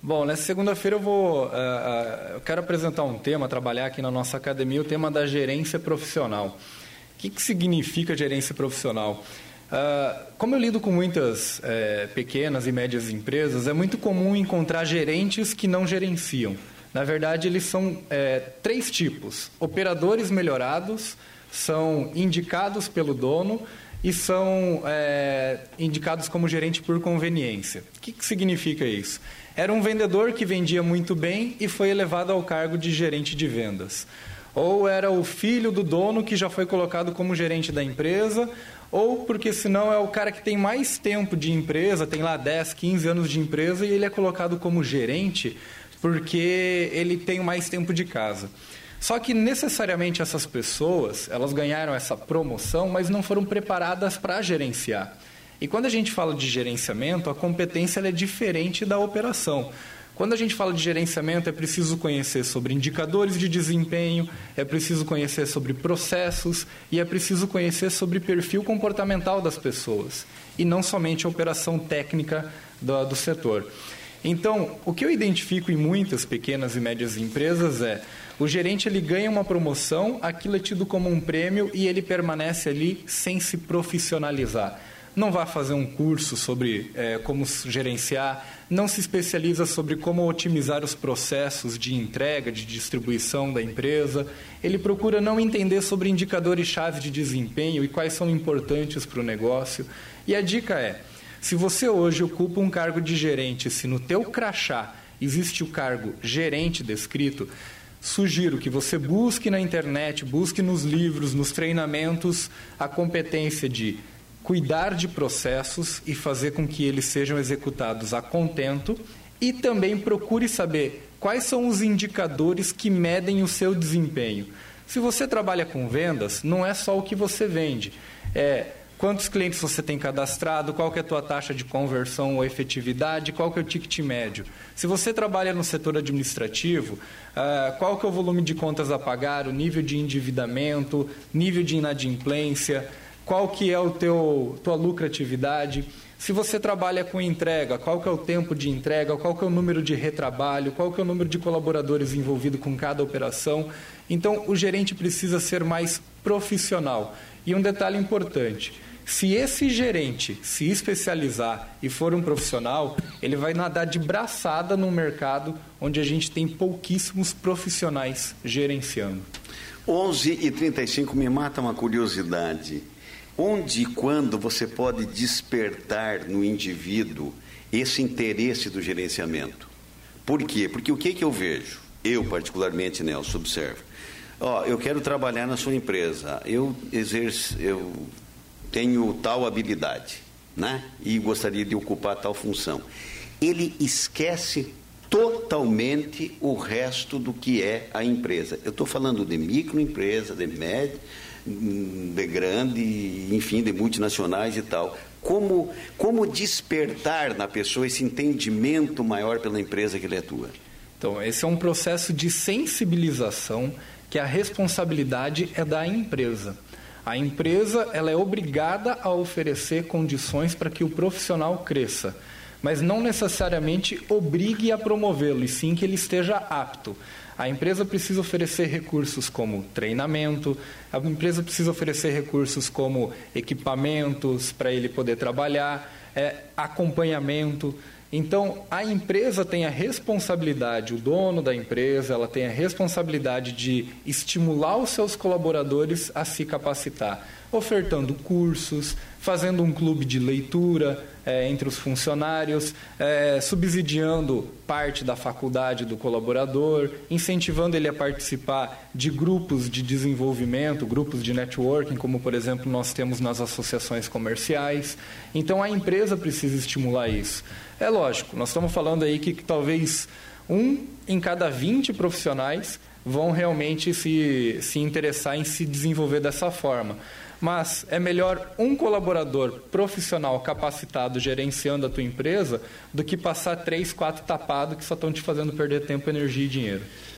Bom, nessa segunda-feira eu quero apresentar um tema, trabalhar aqui na nossa academia, o tema da gerência profissional. O que significa gerência profissional? Como eu lido com muitas pequenas e médias empresas, é muito comum encontrar gerentes que não gerenciam. Na verdade, eles são 3 tipos. Operadores melhorados, são indicados pelo dono e são indicados como gerente por conveniência. O que significa isso? Era um vendedor que vendia muito bem e foi elevado ao cargo de gerente de vendas. Ou era o filho do dono que já foi colocado como gerente da empresa, ou porque senão é o cara que tem mais tempo de empresa, tem lá 10, 15 anos de empresa e ele é colocado como gerente porque ele tem mais tempo de casa. Só que necessariamente essas pessoas, elas ganharam essa promoção, mas não foram preparadas para gerenciar. E quando a gente fala de gerenciamento, a competência ela é diferente da operação. Quando a gente fala de gerenciamento, é preciso conhecer sobre indicadores de desempenho, é preciso conhecer sobre processos e é preciso conhecer sobre perfil comportamental das pessoas, e não somente a operação técnica do setor. Então, o que eu identifico em muitas pequenas e médias empresas é o gerente ele ganha uma promoção, aquilo é tido como um prêmio e ele permanece ali sem se profissionalizar. Não vai fazer um curso sobre como gerenciar, não se especializa sobre como otimizar os processos de entrega, de distribuição da empresa. Ele procura não entender sobre indicadores-chave de desempenho e quais são importantes para o negócio. E a dica é, se você hoje ocupa um cargo de gerente, se no teu crachá existe o cargo gerente descrito, sugiro que você busque na internet, busque nos livros, nos treinamentos, a competência de cuidar de processos e fazer com que eles sejam executados a contento e também procure saber quais são os indicadores que medem o seu desempenho. Se você trabalha com vendas, não é só o que você vende, quantos clientes você tem cadastrado, qual que é a tua taxa de conversão ou efetividade, qual que é o ticket médio. Se você trabalha no setor administrativo, qual que é o volume de contas a pagar, o nível de endividamento, nível de inadimplência, qual que é tua lucratividade. Se você trabalha com entrega, qual que é o tempo de entrega, qual que é o número de retrabalho, qual que é o número de colaboradores envolvidos com cada operação. Então, o gerente precisa ser mais profissional. E um detalhe importante, se esse gerente se especializar e for um profissional, ele vai nadar de braçada num mercado onde a gente tem pouquíssimos profissionais gerenciando. 11h35, me mata uma curiosidade. Onde e quando você pode despertar no indivíduo esse interesse do gerenciamento? Por quê? Porque o que eu vejo? Eu, particularmente, Nelson, observo. Eu quero trabalhar na sua empresa, eu tenho tal habilidade, né? E gostaria de ocupar tal função. Ele esquece totalmente o resto do que é a empresa. Eu estou falando de microempresa, de média, de grande, enfim, de multinacionais e tal. Como despertar na pessoa esse entendimento maior pela empresa que ele atua? Então, esse é um processo de sensibilização que a responsabilidade é da empresa. A empresa ela é obrigada a oferecer condições para que o profissional cresça, mas não necessariamente obrigue a promovê-lo, e sim que ele esteja apto. A empresa precisa oferecer recursos como treinamento, a empresa precisa oferecer recursos como equipamentos para ele poder trabalhar, acompanhamento. Então, a empresa tem a responsabilidade, o dono da empresa, ela tem a responsabilidade de estimular os seus colaboradores a se capacitar, ofertando cursos, fazendo um clube de leitura entre os funcionários, subsidiando parte da faculdade do colaborador, incentivando ele a participar de grupos de desenvolvimento, grupos de networking, como, por exemplo, nós temos nas associações comerciais. Então, a empresa precisa estimular isso. É lógico, nós estamos falando aí que talvez 1 em cada 20 profissionais vão realmente se interessar em se desenvolver dessa forma. Mas é melhor um colaborador profissional capacitado gerenciando a tua empresa do que passar 3, 4 tapados que só estão te fazendo perder tempo, energia e dinheiro.